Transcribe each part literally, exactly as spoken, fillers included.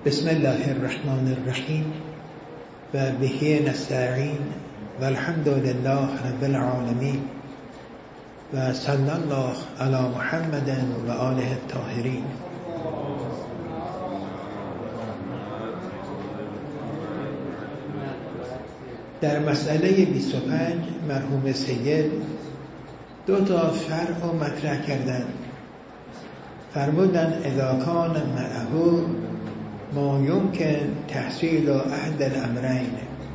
بسم الله الرحمن الرحیم و به نستعین و الحمد لله رب العالمین و صلی الله علی محمد و آله الطاهرین. در مسئله بیست و پنج مرحوم سید دو تا فرع رو مطرح کردن. فرمودن اذا کان معه ما یمکن تحصیل احد الامرین،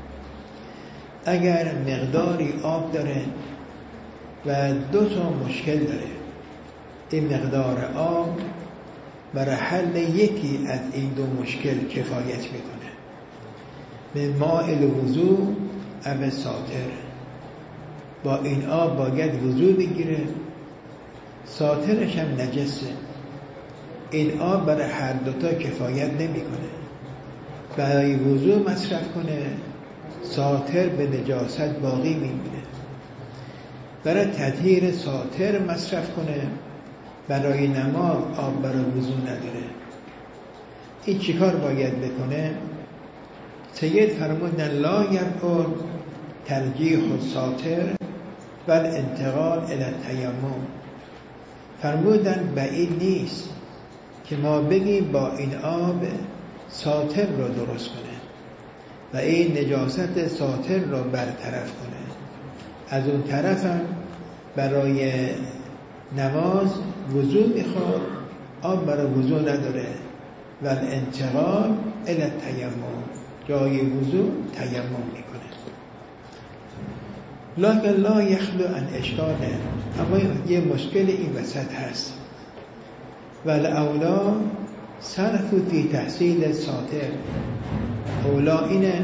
اگر مقداری آب داره و دو تا مشکل داره، این مقدار آب برای حل یکی از این دو مشکل کفایت میکنه. من ماء الوضوء او ساتر، با این آب باید وضوء بگیره، ساترش هم نجسه، این آب برای هر دوتا کفایت نمیکنه. برای وضوء مصرف کنه، ساتر به نجاست باقی میمونه. برای تطهیر ساتر مصرف کنه، برای نماز آب برای وضوء نداره. این چیکار باید بکنه؟ سید فرمودن لا یبعد ترجیح الساتر و الانتقال الی التیمم. فرمودن بعید نیست که ما بگیم با این آب ساتر رو درست کنه و این نجاست ساتر رو برطرف کنه. از اون طرف هم برای نماز وضوء میخواد، آب برای وضوء نداره. و الانتقال الی التیمم، جای وضوء تیمم میکنه. لکن لا یخلو عن اشکال، اما یه مشکل این وسط هست. والاولا صرف فی تحصیل ساتر، اولا اینه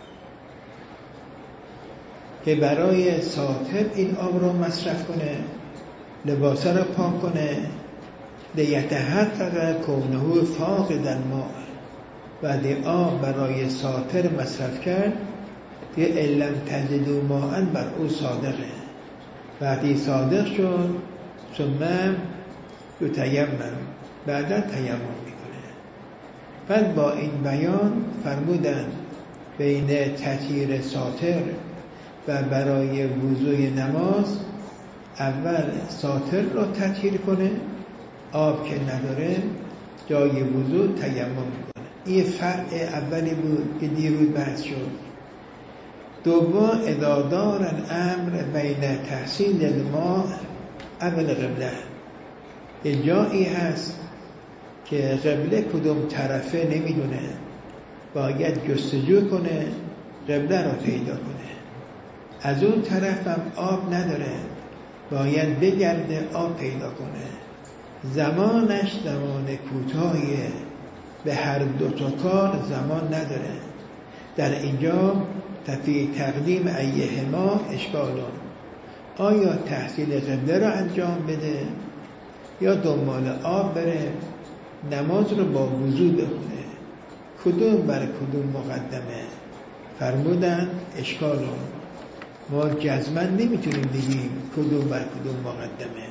که برای ساتر این آب رو مصرف کنه، لباس رو پاک کنه، لیتحقق کونه فاقد الماء. بعد آب برای ساتر مصرف کرد که علم تجدوا ماء بر او صادقه. وقتی صادق شد ثم یتیمم، بعدا تیمم میکنه. بعد با این بیان فرمودن بین تطهیر ساتر و برای وضوء نماز اول ساتر رو تطهیر کنه، آب که نداره جای وضوء تیمم میکنه. این فرع اولی بود که دیروز بحث شد. دوم اذا دار الامر بین تحصیل الماء اول قبله، یه جایی هست که قبله کدوم طرفه نمیدونه، باید جستجو کنه قبله رو پیدا کنه. از اون طرف هم آب نداره، باید بگرده آب پیدا کنه. زمانش زمان کوتاهیه، به هر دو تا کار زمان نداره. در اینجا تفی تقدیم ایهما اشکالون، آیا تحصیل قبله رو انجام بده یا دنبال آب بره نماز رو با وضوء بخونه، کدوم بر کدوم مقدمه؟ فرمودن اشکالون، ما جزما نمیتونیم بگیم کدوم بر کدوم مقدمه.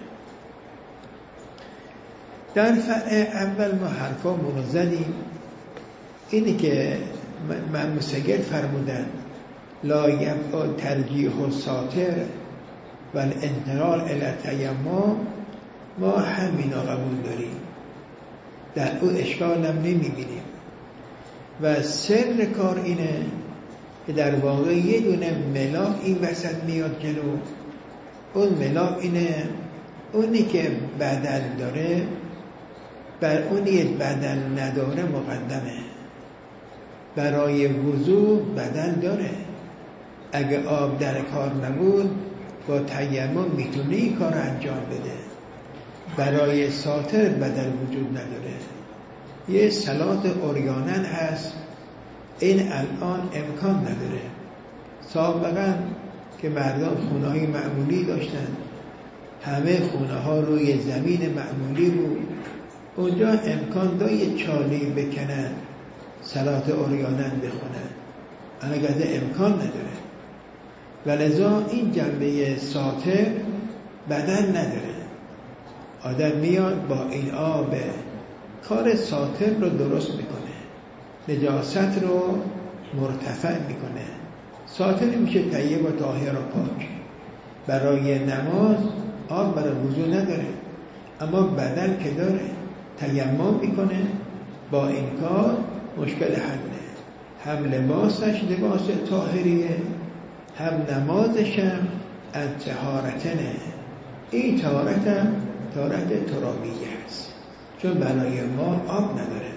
در فرع اول ما حرفامون رو زدیم، اینی که من سید فرمودن لا یبعد ترجیح الساتر و الانتقال الی التیمم، ما همینا قبول داریم، در او اشکال هم نمیبینیم. و سر کار اینه که در واقع یه دونه ملاک این وسط میاد جلو. اون ملاک اینه اونی که بدن داره بر اونی بدن نداره مقدمه. برای وضوء بدن داره، اگه آب در کار نبود با تیمم میتونه این کار انجام بده. برای ساتر بدن وجود نداره. یه صلات عریانن هست، این الان امکان نداره. سابقا که مردم خونه های معمولی داشتن، همه خونه ها روی زمین معمولی بود، اونجا امکان داره یه چالی بکنن صلات عریانن بخونن، البته امکان نداره. ولذا این جنبه ساتر بدن نداره. آدم میاد با این آب کار ساتر رو درست میکنه، نجاست رو مرتفع میکنه. ساطر میشه طیب و طاهر و پاک. برای نماز آب برای وضو نداره، اما بدل که داره تیمم میکنه. با این کار مشکل حله. هم لباسش لباس طاهریه، هم نمازش هم از طهارتنه. این طهارت هم طهارت ترابیه هست، چون برای ما آب نداره.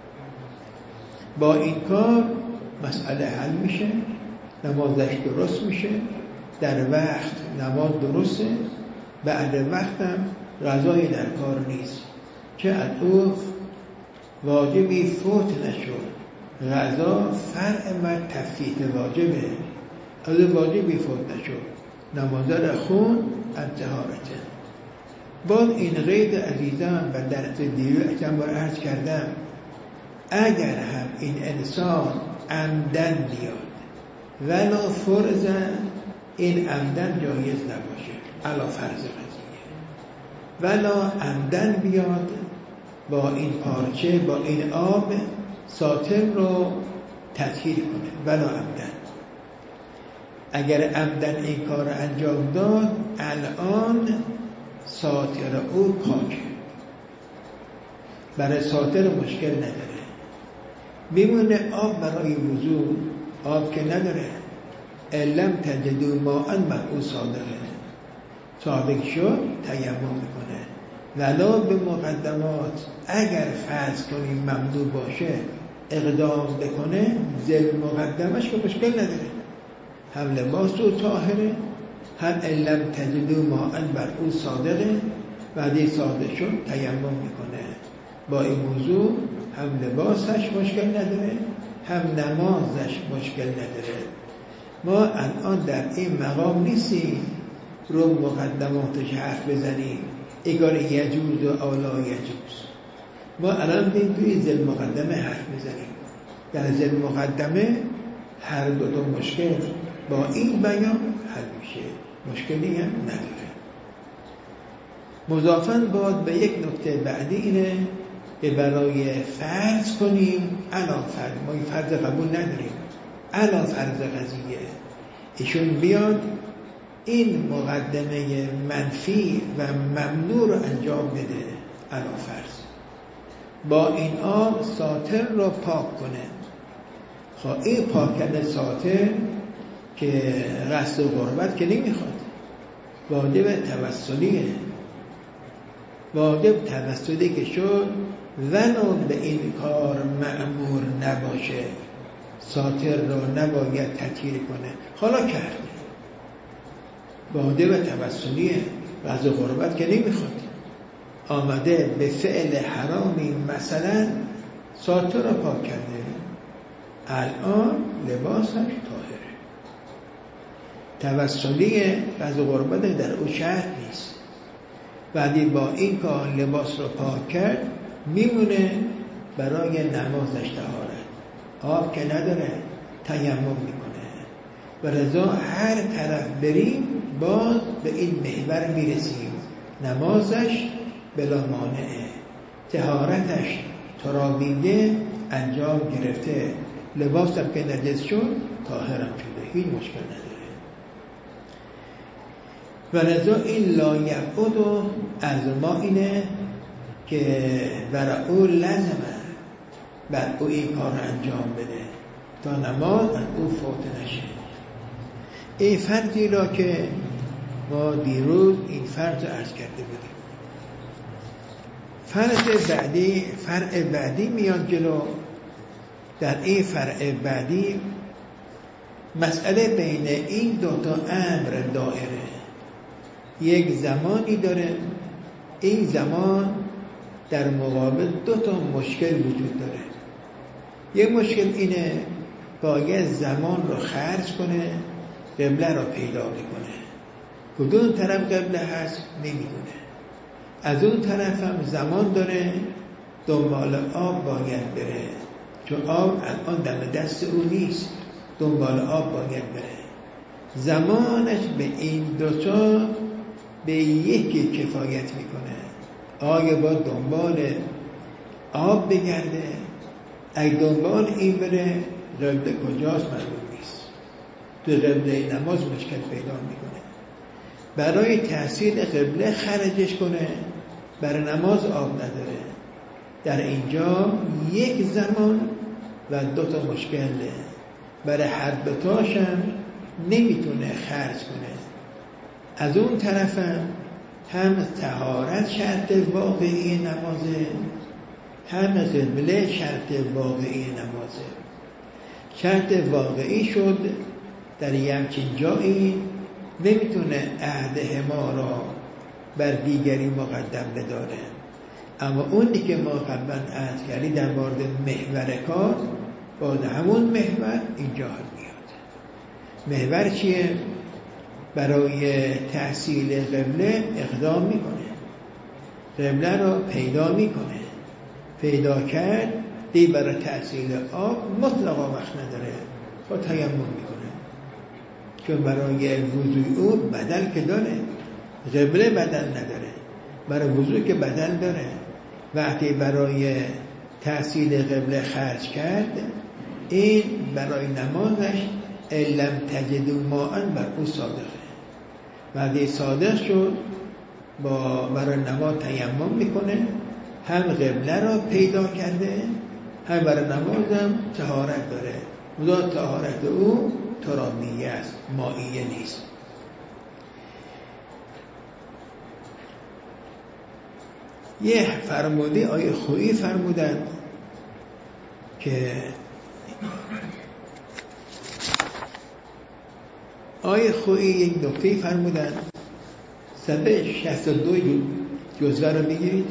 با این کار مسئله حل میشه، نمازش درست میشه، در وقت نماز درسته، بعد وقت هم غذای در کار نیست، چه از او واجبی فوت نشد. غذا فرع و تفکیک واجبه، از واجبی فوت نشد، نماز را خون از طهارته. باز این قید عزیزان و در دیو اعتبار عرض کردم، اگر هم این انسان عمدن بیاد ولو فرضاً این عمدن جایز نباشه، علا فرض قضیه، ولو عمدن بیاد با این پارچه با این آب ساطر رو تطهیر کنه، ولو عمدن. اگر عمدن این کار انجام داد، الان ساطر او پاکه، برای ساطر مشکل نداره. میمونه آب برای وضو، آب که نداره. علم تجدو ماء بر او صادقه، صادق شد تیمم میکنه. ولا به مقدمات اگر فرض کنیم ممنوع باشه اقدام بکنه، زل مقدمش که مشکل نداره. هم لباس او طاهره، هم علم تجدو ماء بر او صادقه، بعدی صادق شد تیمم میکنه. با این موضوع هم لباسش مشکل نداره، هم نمازش مشکل نداره. ما الان در این مقام نیستیم رو مقدماتش حرف بزنیم اگر یجوز و اولا یجوز. ما الان بیم توی ذل مقدمه حرف بزنیم. در ذل مقدمه هر دو تا مشکل با این بیان حل میشه، مشکلی هم نداره. مضافاً باید به یک نکته بعدی اینه که برای فرض کنیم الان فرض، ما این فرض قبول نداریم، الان فرض قضیه ایشون بیاد این مقدمه منفی و ممنوع رو انجام بده. الان فرض با این آب ساطر رو پاک کنه. خب این پاک کردن ساطر که قصد و غربت که نمیخواد، واجب توسلیه. واجب توسلی که شد ولو به این کار مأمور نباشه، ساطر رو نباید تطهیر کنه، حالا کرد، واجب توسلیه، قصد و غربت که نمیخواد، آمده به فعل حرامی مثلا ساطر رو پاک کرده، الان لباسش طاهره. توسلیه، قصد و غربت در او شرط نیست. بعدی با این کار لباس رو پاک کرد، میمونه برای نمازش طهارت. آب که نداره تیمم میکنه. و رضا هر طرف بریم باز به این محور میرسیم، نمازش بلا مانعه، طهارتش ترابیه انجام گرفته، لباسم که نجس شد طاهرم شده، هیچ مشکل نداره. و رضا این لایبعد و از ما اینه که برای او لازمه بر او این کار انجام بده تا نماز از او فوت نشه. این فرضی را که ما دیروز این فرض عرض کرده بودیم. فرض بعدی، فرع بعدی میاد جلو. در این فرع بعدی مسئله بین این دوتا امر دائره. یک زمانی داره، این زمان در مقابل دو تا مشکل وجود داره. یک مشکل اینه باید زمان رو خرج کنه، قبله رو پیدا کنه. کدوم طرف قبله هست نمیدونه. از اون طرف هم زمان داره، دنبال آب باید بره، چون آب الان دم دست او نیست، دنبال آب باید بره. زمانش به این دوتا به یکی کفایت میکنه. آیا با دنبال آب بگرده اگه دنبال این بره قبله کجاست معلوم نیست، تو قبله نماز مشکل پیدا میکنه. برای تحصیل قبله خرجش کنه، برای نماز آب نداره. در اینجا یک زمان و دو تا مشکله، برای هر دوتاشم نمیتونه خرج کنه. از اون طرفم هم طهارت شرط واقعی نمازه، هم قبله شرط واقعی نمازه. شرط واقعی شد در یه همچین جایی نمیتونه عهد ما را بر دیگری مقدم بداره. اما اونی که ما قبلا عهد کردیم در مورد محور کار، باز همون محور اینجا میاد. محور چیه؟ برای تحصیل قبله اقدام میکنه، قبله را پیدا میکنه. پیدا کرد دی برای تحصیل آب مطلقا وقت نداره، با تیمم میکنه. چون برای وضوء او بدل که داره، قبله بدل نداره، برای وضوء که بدل داره. وقتی برای تحصیل قبله خرج کرد، این برای نمازش لم تجدوا ماء بر او صادقه. وقتی صادق شد با برای نماز تیمم میکنه، هم قبله را پیدا کرده، هم برای نماز هم طهارت داره. خدا طهارت او ترابیه است، مائیه نیست. یه فرموده آیه خویی فرمودن که آیه خویی یک نکته فرمودن، صفحه شصت و دو جزوه رو میگیرید.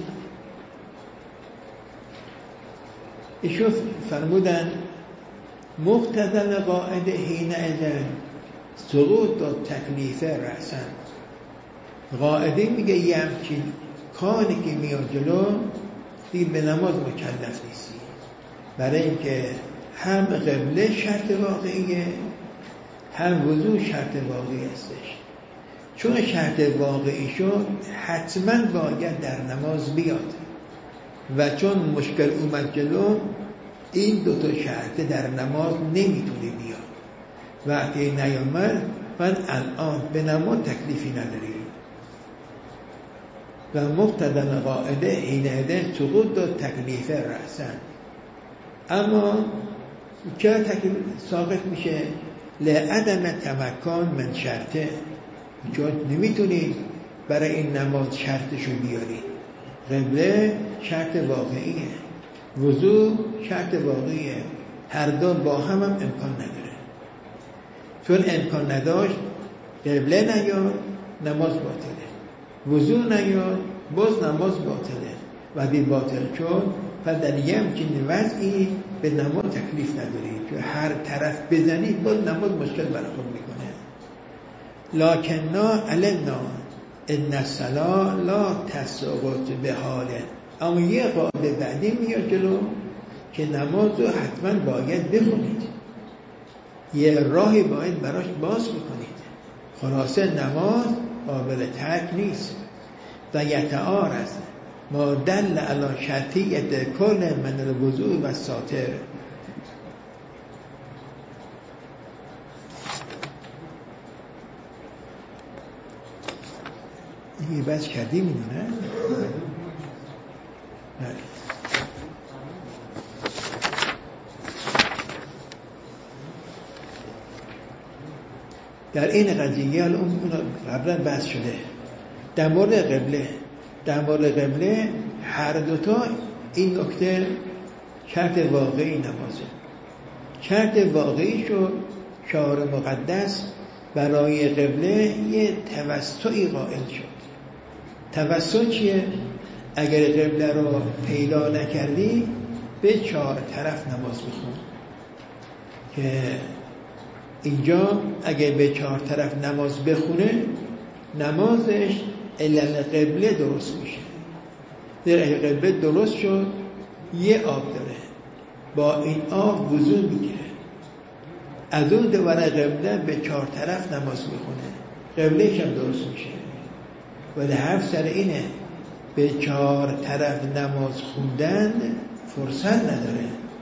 ایشون فرمودن مقتضی قاعده حین اذن سقوط و تکلیف رأسن. قاعده میگه یه همچین کاری که میاد جلو دیگه به نماز مکلف نیستی، برای اینکه هم قبله شرط واقعیه، هم وضوء شرط واقعی هستش. چون شرط واقعی شد حتما باید در نماز بیاد و چون مشکل اومد جلو، این دو تا شرط در نماز نمیتونه بیاد. وقتی نیامد من الان به نماز تکلیفی نداری. و مقتضی قاعده حین اذن سقوط و تکلیف رأسن. اما چرا تکلیف ساقط میشه؟ لعدم تمکن من شرطه، چون نمیتونی برای این نماز شرطشو بیاری. قبله شرط واقعیه، وضوء شرط واقعیه، هر دو با هم هم امکان نداره. چون امکان نداشت قبله نیاد نماز باطله، وضوء نیاد باز نماز باطله. وقتی باطل شد پس در یه همچین وضعی به نماز تکلیف نداری، چون هر طرف بزنید باز نماز مشکل برای خود میکنه. لکننا علمنا ان الصلاة لا تسقط به حاله. اما یه قاعده بعدی میاد جلو که نماز رو حتما باید بخونید، یه راهی باید براش باز بکنید. خلاصه نماز قابل ترک نیست. و یتعارض ما دل علی شرطیت کل من الوضوء و ساتر. یه بچ کردیم اینو نه؟ نه. در این قضیه اون قبلا بحث شده در مورد قبله. در مورد قبله هر دوتا این نکته شرط واقعی نمازه. شرط واقعی شد شعار مقدس برای قبله یه توسطی قائل شد. توسط چیه؟ اگر قبله رو پیدا نکردی به چهار طرف نماز بخون، که اینجا اگر به چهار طرف نماز بخونه نمازش علل قبله درست میشه. در قبله درست شد یه آب داره، با این آب وضو میگیره، از اون دوباره قبله به چهار طرف نماز میخونه، قبلهش هم درست میشه. ولی حرف سر اینه به چهار طرف نماز خوندن فرصت نداره.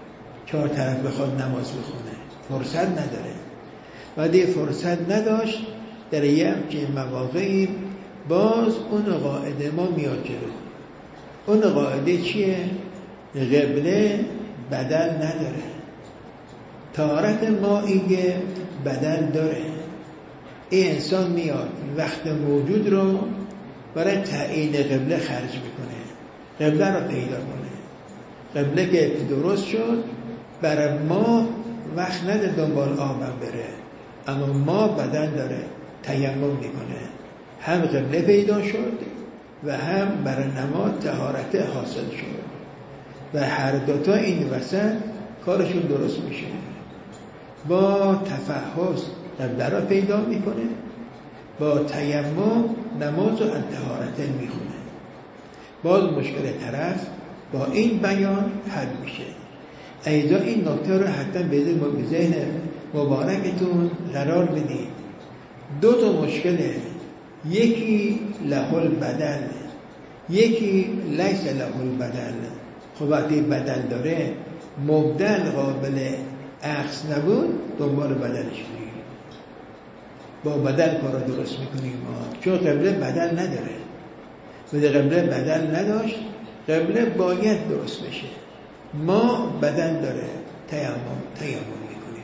چهار طرف بخواد نماز بخونه، فرصت نداره. وقتی فرصت نداشت در یک همچین مواقعی باز اون قاعده ما میاد جلو. اون قاعده چیه؟ قبله بدل نداره. طهارت مائیه بدل داره. این انسان میاد وقت موجود رو برای تعیین قبله خرج میکنه، قبله رو پیدا کنه. قبله که درست شد برای ما وقت نده دنبال آبم بره، اما ما بدن داره تیمم میکنه. هم قبله پیدا شد و هم برای نماز طهارت حاصل شد و هر دوتا این وسط کارشون درست میشه. با تفحص قبله را پیدا میکنه، با تیمم نماز و طهارت میخونه. باز مشکل طرف با این بیان حل میشه. ایضا این نکته رو حتی به ذهن مبارکتون قرار بدید. دو تا مشکله، یکی له البدل، یکی لیس له البدل. خب وقتی بدل داره مبدل قابل اخذ نبود دنبال بدلش کنیم، با بدل کار درست میکنیم ما، چون قبله بدل نداره. وقتی قبله بدل نداشت قبله باید درست بشه. ما بدل داره تیمم تیمم میکنیم.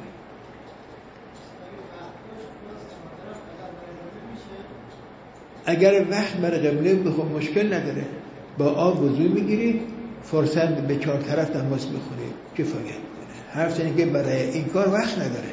اگر وقت برای قبله بخواه مشکل نداره، با آب وضو میگیرید، فرصت به چهار طرف نماز بخونید، کفایت میکنه. حرف اینه که برای این کار وقت نداره.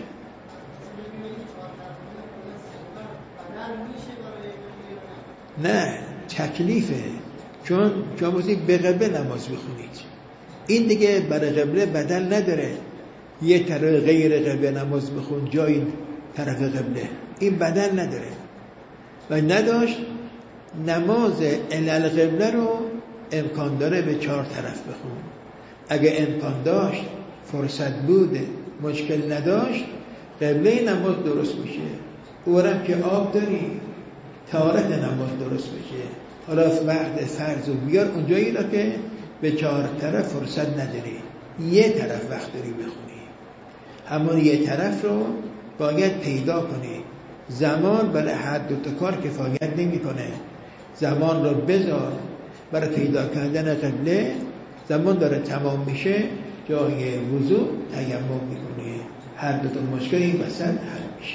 نه تکلیفه، چون شما بسید به قبله نماز بخونید، این دیگه برای قبله بدل نداره. یه طرف غیر قبله نماز بخون جای طرف قبله، این بدل نداره. و نداشت نماز علل قبله رو امکان داره به چهار طرف بخون. اگه امکان داشت، فرصت بود، مشکل نداشت، قبله نماز درست میشه. اورم که آب داری طهارت نماز درست میشه. حالا وقت فرض و بیار اونجایی را که به چهار طرف فرصت نداری، یه طرف وقت داری بخونی، همون یه طرف رو باید پیدا کنی. زمان برای هر دو تا کار کفایت نمیکنه. زمان رو بذار برای پیدا کردن قبله، زمان داره تمام میشه، جای وضو تیمم میکنی، هر دو تا مشکل این وسط حل میشه.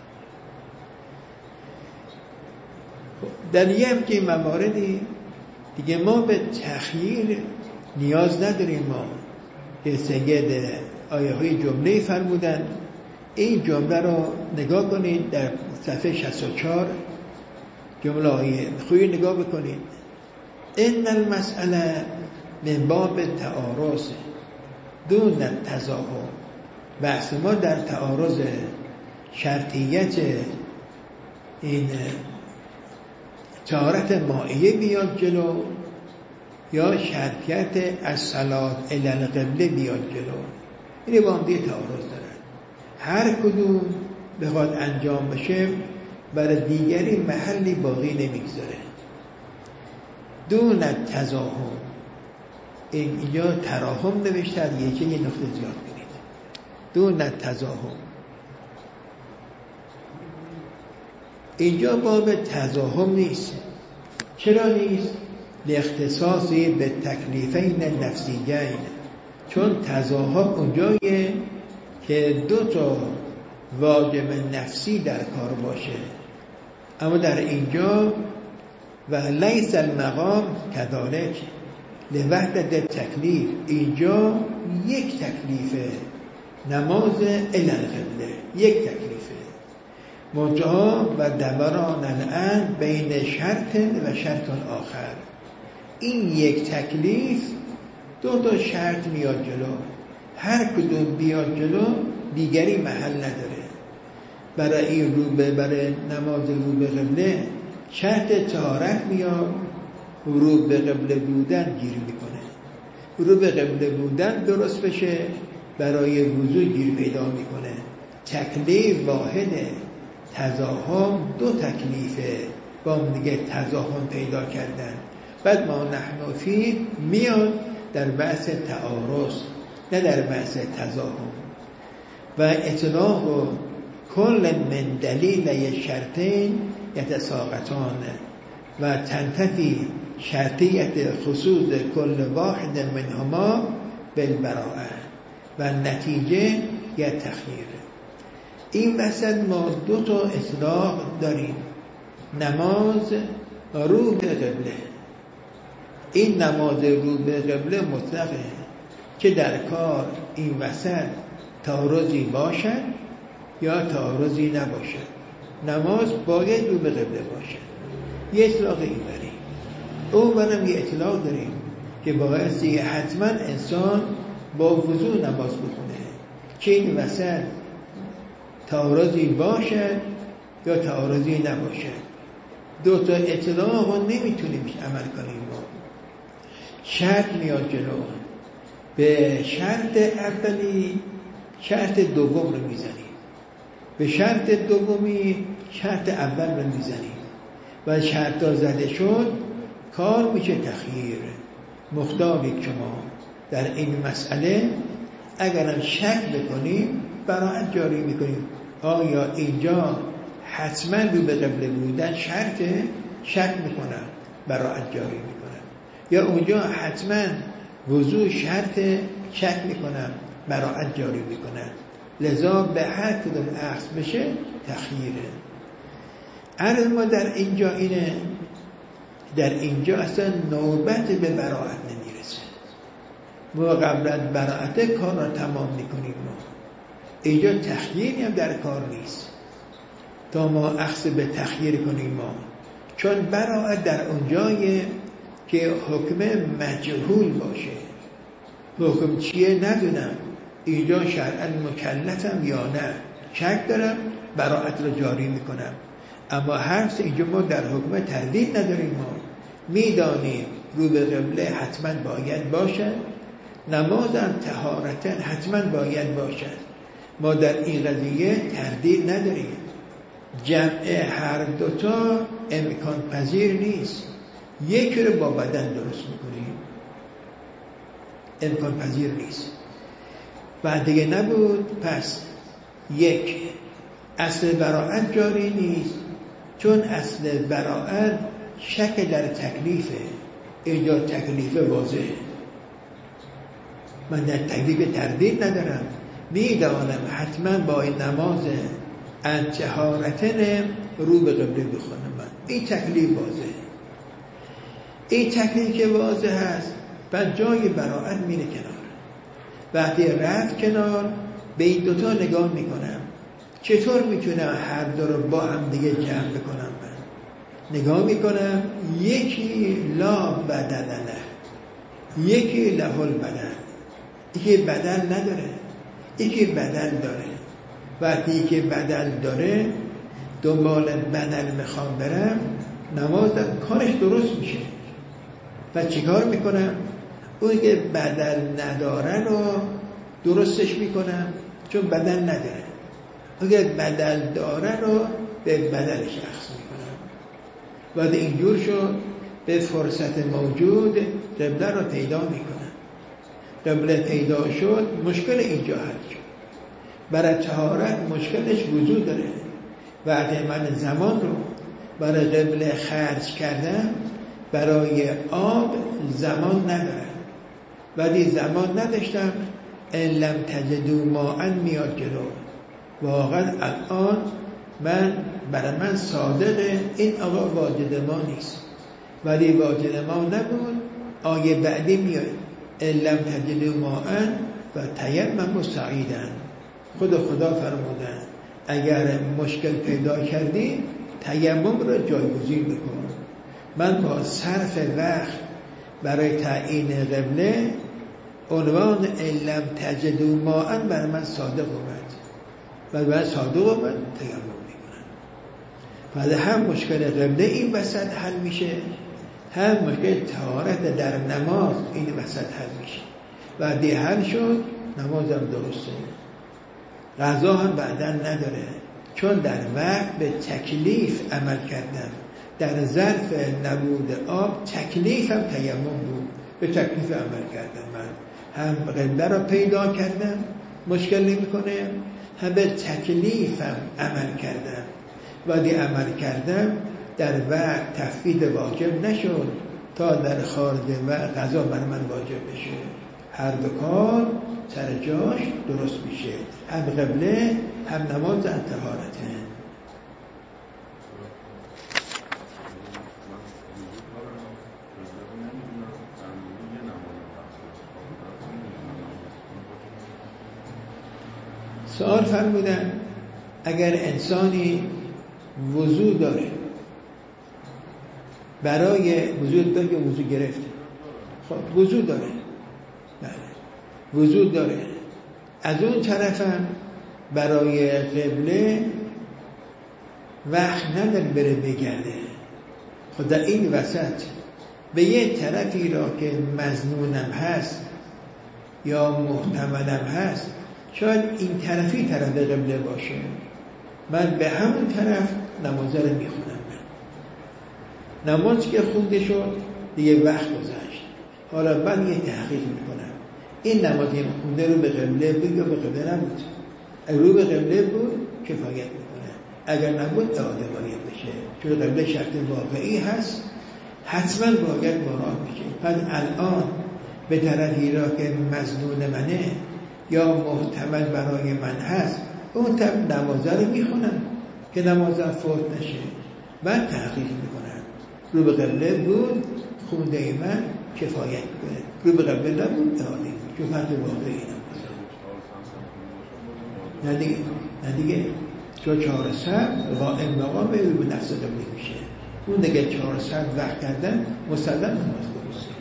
در یه همچین مواردی دیگه ما به تخییر نیاز نداریم. ما که سید آیه های جمله فرمودن، این جمله رو نگاه کنید در صفحه شصت و چهار، جمله آیه خوبی نگاه بکنید. ان المسئله من باب تعارض دون تضاهم. بحث ما در تعارض، شرطیت این طهارت مائیه بیاد جلو یا شرطیت الصلاة الی القبله بیاد جلو. این با هم دیگه تعارض دارن. هر کدوم بخواد انجام بشه برای دیگری محلی باقی نمیگذاره. دون تضاهم، اینجا تراهم نوشتن، یکی یه نقطه زیاد کنید. دون تضاهم، اینجا باب تضاهم نیست. چرا نیست؟ لاختصاصی به تکلیفین نفسیین، چون تضاهم اونجایه که دو تا واجب نفسی در کار باشه. اما در اینجا و لیس المقام کذالک لوحدت تکلیف، اینجا یک تکلیفه، نماز الی القبله یک تکلیفه. منتها و دوران الان بین شرط و شرط آخر، این یک تکلیف دو تا شرط میاد جلو، هر کدوم بیاد جلو دیگری محل نداره. برای این رو به برای نماز رو به قبله شرط طهارت میاد، رو به قبله بودن گیر میکنه. رو به قبله بودن درست بشه برای وضو گیر پیدا میکنه. تکلیف واحده، تضاهم دو تکلیفه، با هم دیگه تضاهم پیدا کردن. بعد ما نحن فی میاد در بحث تعارض. نه در بحث تضاهم. و اطلاق و کل من دلیل شرطین یتساقطان و تنتفی شرطیت خصوص کل واحد منهما بالبراءه و نتیجه یا تخییر. این وسط ما دو تا اطلاق داریم. نماز رو به قبله، این نماز رو به قبله مطلقه که در کار این وسط تعارضی باشد یا تعارضی نباشد، نماز باید رو به قبله باشد. یه اطلاق این بریم. اون برم یه اطلاق داریم که باعثی حتما انسان با وضو نماز بخونه که این وسط تعارضی باشد یا تعارضی نباشد. دو تا اطلاق رو نمیتونیم عمل کنیم. ما شرط میاد جلو، به شرط اولی شرط دوم رو میزنیم، به شرط دومی شرط اول رو میزنیم و شرط ها زده شد کار میشه تخییر. مختاری که ما در این مسئله اگرم شک بکنیم براحت جاری میکنیم. آیا اینجا حتما رو به قبله بودن شرطه؟ شک میکنم، براحت جاری میکنم. یا اونجا حتما وضو شرطه؟ شک میکنم، براحت جاری میکنم. لذا به هر کدوم اخذ بشه تخییره. عرض ما در اینجا اینه، در اینجا اصلا نوبت به براحت نمیرسه. ما قبل از براحت کار را تمام میکنیم. ما اینجا تخییری هم در کار نیست تا ما اخذ به تخییر کنیم. ما چون براحت در اونجایه که حکم مجهول باشه. حکم چیه ندونم، اینجا شرعاً مکلفم یا نه، شک دارم، براحت رو جاری میکنم. اما هرچه اینجا ما در حکم تردید نداریم. ما میدانیم رو به قبله حتما باید باشد، نمازم طهارتاً حتما باید باشد. ما در این قضیه تردید نداریم. جمع هر دوتا امکان پذیر نیست. یکی رو با بدن درست میکنیم، امکان پذیر نیست. و دیگه نبود. پس یک، اصل براءت جاری نیست، چون اصل براءت شک در تکلیفه. اینجا تکلیف واضحه. من در تکلیف تردید ندارم، میدانم حتما با این نماز انتحارتن رو به قبله بخونم. من این تکلیف واضحه. این تکلیف که واضح هست بعد جای براءت میره کنار. وقتی رفت کنار به این دوتا نگاه میکنم، چطور میتونم هر دو رو با هم دیگه جمع بکنم. من نگاه میکنم یکی لا بدن له، یکی له البدن. یکی بدن نداره، یکی بدن داره. وقتی که بدن داره دنبال بدن میخوام برم، نمازم کارش درست میشه. و چیکار میکنم؟ اون که بدن نداره رو درستش میکنم، چون بدن نداره. اون که بدن داره رو به بدنش اخذ میکنم. بعد اینجور شد به فرصت موجود قبله رو پیدا میکنم. قبله پیدا شد، مشکل اینجا حل شد. برای طهارت مشکلش وجود داره. وقتی من زمان رو برای قبله خرج کردم، برای آب زمان ندارم. وقتی زمان نداشتم ان لم تجدوا ماء میاد جلو. واقعا الان من برای من صادقه این آقا واجد ما نیست. ولی واجد ما نبود، آیه بعدی میاد ان لم تجدوا ماء و تیمموا صعیدا. خود خدا فرمودن اگر مشکل پیدا کردی تیمم را جایگزین بکن. من با صرف وقت برای تعیین قبله عنوان ان لم تجدوا ماء بر من صادق اومد و بعد صادق اومد تیمم میکنن. بعد هم مشکل قبله این وسط حل میشه، هم مشکل طهارت در نماز این وسط حل میشه. بعدی حل شد نمازم درسته. غذا هم بعدن نداره، چون در وقت به تکلیف عمل کردم. در ظرف نبود آب تکلیفم تیمم بود، به تکلیف عمل کردم من. هم قبله را پیدا کردم مشکل نمیکنه، هم به تکلیفم عمل کردم. وقتی عمل کردم در وقت تفویض واجب نشد تا در خارج وقت قضا بر من واجب بشه. هر دو کار سر جاش درست میشه، هم قبله هم نماز در طهارته. سوال فرمودن اگر انسانی وضو داره، برای وضو داره که وضو گرفته، خب وضو داره، بله وضو داره، از اون طرفم برای قبله وقت نداره بره بگرده، خب در این وسط به یه طرفی را که مظنونم هست یا محتملم هست، شاید این طرفی طرف قبله باشه، من به همون طرف نماز رو میخونم. نماز که خونده شد دیگه وقت گذشت، حالا من یه تحقیق میکنم این نمازی خونده رو به قبله بود یا به قبله نبود. اگر رو به قبله بود کفایت میکنه، اگر نبود اعاده باید بشه، چون قبله شرط واقعی هست، حتما باید مراعات میشه. پس الان به طرفی را که مظنون منه یا محتمل برای من هست اون طرف نمازه رو میخونم که نمازه فوت نشه، بعد تحقیق میکنم رو به قبله بود خونده من کفایت میکنه، رو به قبله نبود اعاده، چون فرق واقعی نمازه نه دیگه، نه دیگه چون چهار سر قائم مقام به نفس قبله میشه، اون دیگه چهار سر وقت کردن مسلم نماز درسته.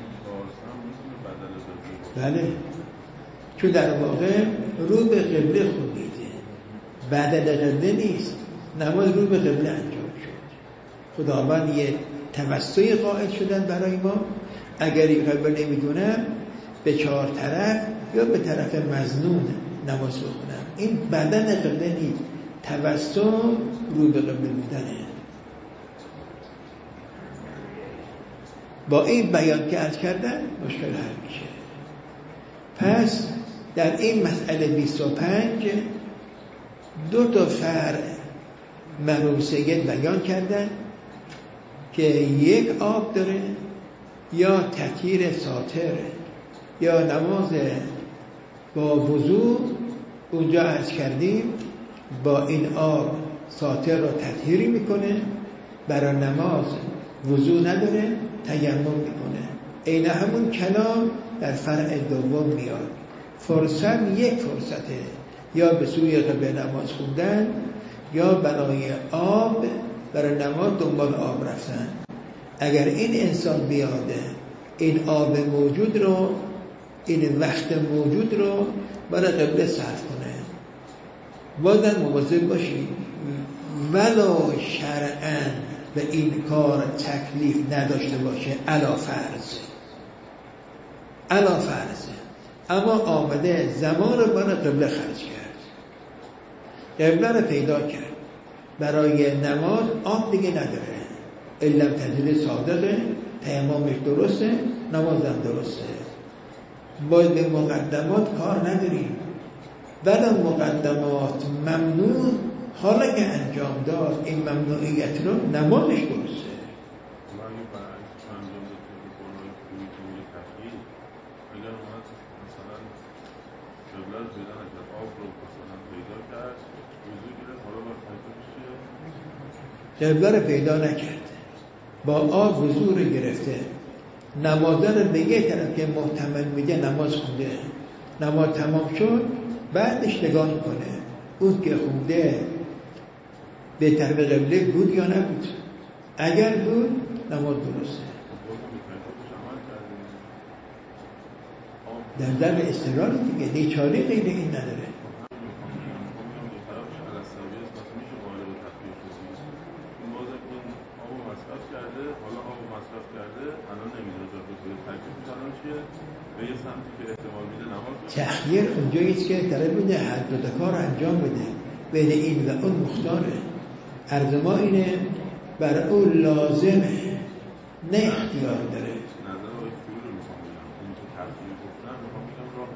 بله چون در واقع رو به قبله خوندیده، بعد قبله نیست، نماز رو به قبله انجام شد. خداوند یه توسطی قائل شدن برای ما، اگر این قبله نمیدونم به چهار طرف یا به طرف مظنون نماز بخونم، این بدن قبله نیست، توسط رو به قبله بودنه. با این بیان که عرض کردن مشکل حل میشه. پس در این مسئله بیست و پنج دو تا فرع مرحوم سید بیان کردن که یک آب داره یا تطهیر ساتر یا نماز با وضو، اونجا عرض کردیم با این آب ساتر رو تطهیری میکنه، برای نماز وضو نداره تیمم میکنه. این همون کلام در فرع دوم میاد، فرصت یک فرصته، یا به سوی قبله نماز خوندن یا برای آب برای نماز دنبال آب رفتن. اگر این انسان بیاده این آب موجود رو، این وقت موجود رو برای قبله صرف کنه، بازم مواظب باشید ولو شرعاً به این کار تکلیف نداشته باشه، علا فرض علا فرض اما آمده زمان رو برای قبله خرج کرد، قبله رو پیدا کرد، برای نماز آب دیگه نداره، علم تجلیل صادقه، تیممش درسته، نمازم درسته، باید به مقدمات کار نداریم، ولی مقدمات ممنوع، حالا که انجام داد این ممنوعیت رو نمازش درسته. قبله رو پیدا نکرد، با آب وضو رو گرفته، نمازه رو به یه طرف که محتمل میگه نماز خونده، نماز تمام شد بعدش نگاه کنه اون که خونده به طرف قبله بود یا نبود، اگر بود نماز درسته. در در استقرار دیگه نیچاره غیر این نداره. تخییر اونجاییست که طرف بوده هر دو تا کار انجام بده، بین این و اون مختاره. عرض ما اینه بر اون لازمه نه اختیار داره.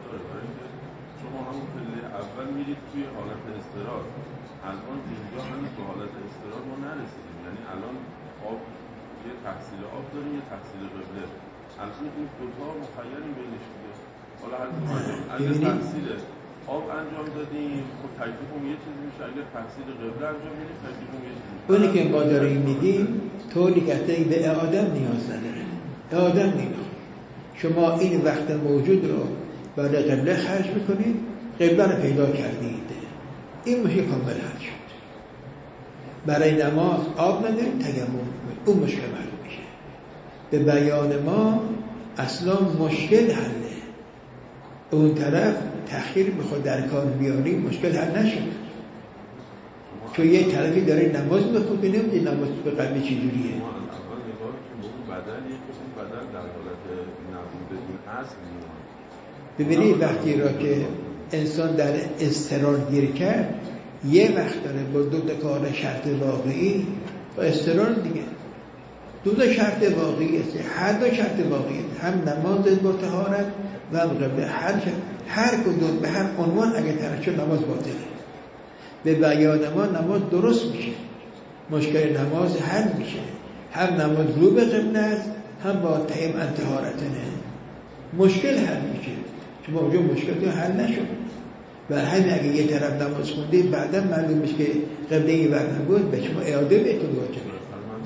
همون پله اول میرید توی حالت اضطرار. الان اینجا هنوز به حالت اضطرار ما نرسیدیم، یعنی الان آب یه تحصیل آب داریم یه تحصیل قبله، الان این دوتا مخیریم بینش دیگه. حالا هر دو اگر تحصیل آب انجام دادیم خب تکلیفمون یه چیزی میشه، اگر تحصیل قبله انجام بدیم تکلیفمون یه چیزی میشه. اونی که ما داریم میگیم طوری که به آدم نیاز نداره، آدم نیاز. شما این وقت موجود رو برای قبله خرج میکنید، قبله رو پیدا کردید، این مشکل کامل حل شد. برای نماز آب نداریم تیمم، اون مشکل حل میشه. به بیان ما اصلا مشکل حله، اون طرف تأخیر بخواد در کار بیاریم مشکل حل نشد. چون یه طرفی داره نماز بخونه نمیده نماز به قبل چی جوریه. ما اول نگاه که اون بدن یک قسم بدن در حالت نبود بدون اصل میمونه. ببینید وقتی را که انسان در اضطرار گیر کرد یه وقت داره با دو تا کار شرط واقعی و اضطرار دیگه دو تا شرط واقعی است، هر دو شرط واقعی است، هم نماز با طهارت و هم قبله، هر هر کدوم به هر عنوان اگه ترک شد نماز باطله. به بیان ما نماز درست میشه، مشکل نماز حل میشه، هم نماز رو به قبله است هم با تیم انتهارتنه مشکل حل میشه. شما اونجا مشکل حل نشد و همین اگه یه طرف نماز خوندید بعدا معلوم میشه که قبله این ور نبود به شما اعاده بهتون واجبه.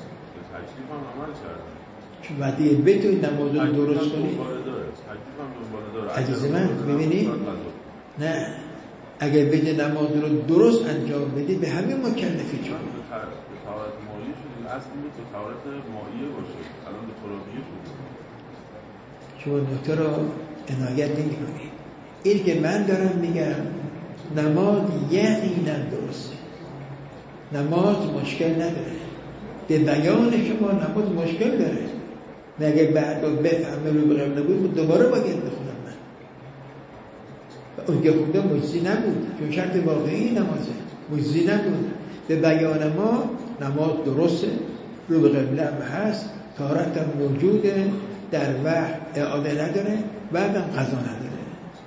شما وقتی بتونید نماز رو درست کنید عزیز من ببینید نه اگر بده نماز رو درست انجام بدید به همین مکلفی چون طهارت مائیه شد اصل بود که طهارت مائیه باشه، الان به ترابیه شد. شما نکته رو عنایت نمی‌کنید. این که من دارم میگم نماز یقینا درسته، نماز مشکل نداره، به بیان شما نماز مشکل داره. مگه بعد رو بفهمه رو بگم نبود دوباره باید بخونم من و اون که خونده مجزی نبود چون شرط واقعی نمازه مجزی نبود. به بیان ما نماز درسته، رو به قبله هم هست، طهارت هم موجوده، در وقت اعاده نداره، بعدم قضا نداره.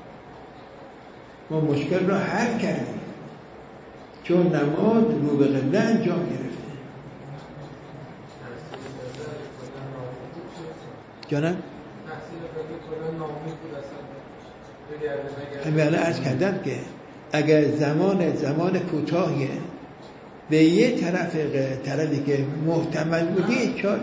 ما مشکل رو حل کردیم چون نماز رو به قبله انجام گرفته. جانم؟ همه الان عرض کردم که اگر زمان زمان کوتاهیه به یه طرف طرفی که محتمل بودی چار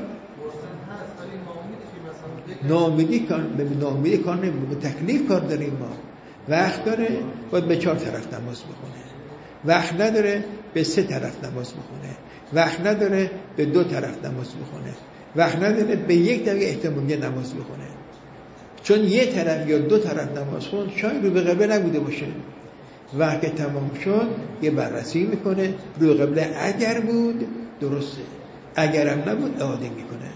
ناامیدی کار به ناامیدی کار نمیم به تکلیف کار داریم. ما وقت داره باید به چهار طرف نماز بخونه، وقت نداره به سه طرف نماز بخونه، وقت نداره به دو طرف نماز بخونه، وقت نداره به یک طرف احتمالی نماز بخونه. چون یه طرف یا دو طرف نماز خون شاید رو به قبله نبوده باشه، وقتی تمام شد یه بررسی میکنه رو قبله اگر بود درسته، اگرم نبود اعاده میکنه.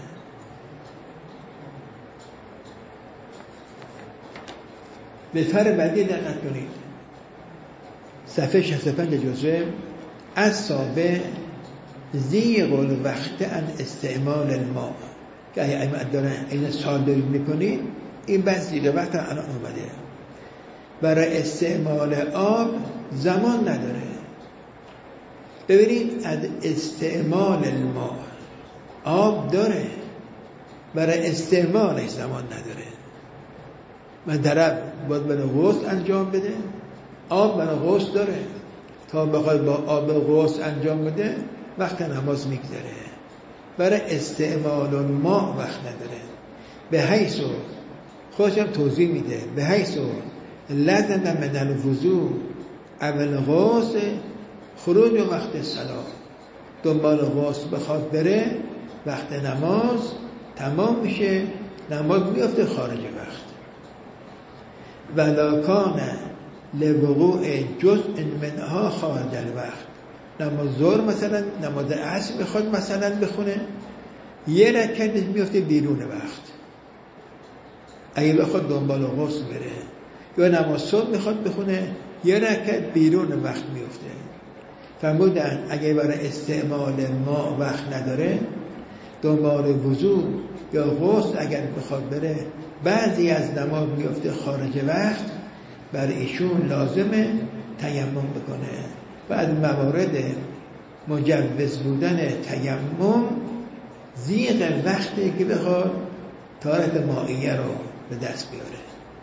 به فر بعدی دقت کنید، صفحه شصت و پنج جزوه از سابع زیغ الوقت ان استعمال الماء که اگه ایمت دارن این سال دارید میکنید این بس زیغ وقت الان اومده. برای استعمال آب زمان نداره. ببینید از استعمال الماء آب داره، برای استعمالش زمان نداره. من طرف باید برای غسل انجام بده، آب برای غسل داره، تا بخواد با آب غسل انجام بده وقت نماز میگذره. برای استعمال الماء وقت نداره. به حیث خودشم توضیح میده به حیث لازم من الوضوء اول غسل خروج وقت صلاة، دنبال غسل بخواد بره وقت نماز تمام میشه، نماز میفته خارج وقت. ولا کان لوقوع جزء منها خارج الوقت. نماز ظهر مثلا نماز عصر بخواد مثلا بخونه یه رکعتش میفته بیرون وقت، اگه بخواد دنبال غسل بره، یا نماز صبح میخواد بخونه یه رکعت بیرون وقت میفته. فرمودن اگه برای استعمال ما وقت نداره دنبال وضو یا غسل اگر بخواد بره بعضی از نماز میفته خارج وقت، بر ایشون لازمه تیمم بکنه و از موارد مجوز بودن تیمم زیغ وقتی که بخواد طهارت مائیه رو به دست بیاره.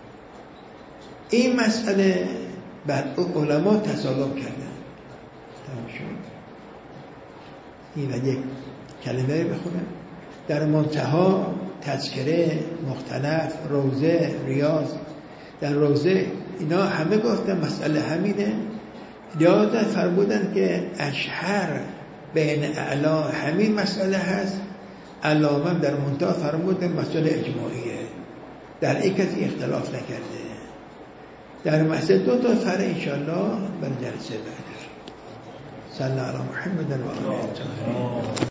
این مسئله بر علما تصادم کردن. تمام شد. این یک کلمه بخونم. در منتهی تذکره، مختلف، روزه، ریاض، در روزه اینا همه گفتن مسئله همینه. یادت فرمودن که اشهر بین اعلا همین مسئله هست. علامه در منتهی فرمودن مسئله اجماعیه، در این کسی اختلاف نکرده. در مسئله دو تا فرع انشاءالله بر جلسه بعد. صلی الله علی محمد و آله.